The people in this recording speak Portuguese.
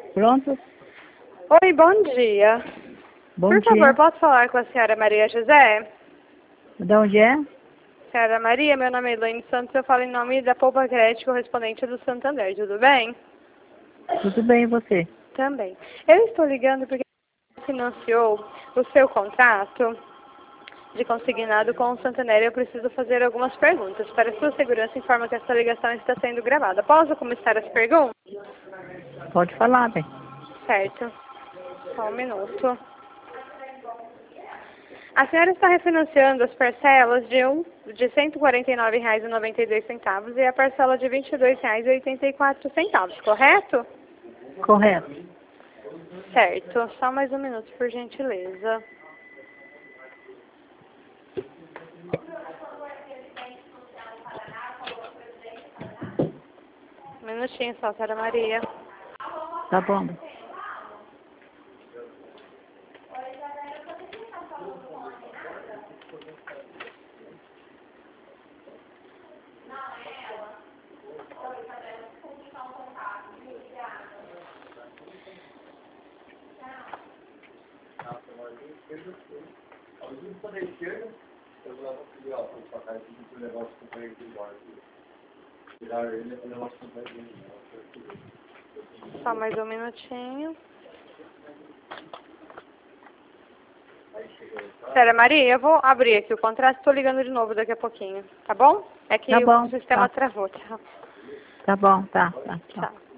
Pronto? Oi, bom dia. Bom Por dia. favor, posso falar com a senhora Maria José? De onde é? Senhora Maria, meu nome é Elaine Santos, eu falo em nome da Poupa Crédito correspondente do Santander, tudo bem? Tudo bem, e você? Também. Eu estou ligando porque financiou o seu contrato de consignado com o Santander. Eu preciso fazer algumas perguntas. Para sua segurança, informo que essa ligação está sendo gravada. Posso começar as perguntas? Pode falar, bem. Certo. Só um minuto. A senhora está refinanciando as parcelas de R$ 149,92 e a parcela de R$ 22,84, correto? Correto. Certo. Só mais um minuto, por gentileza. Um minutinho só, senhora Maria. Tá bom. Só mais um minutinho. Senhora Maria, eu vou abrir aqui o contrato, estou ligando de novo daqui a pouquinho, tá bom? É que Tá bom, o sistema tá. travou, tá? Tá bom, tá. Tchau. Tchau.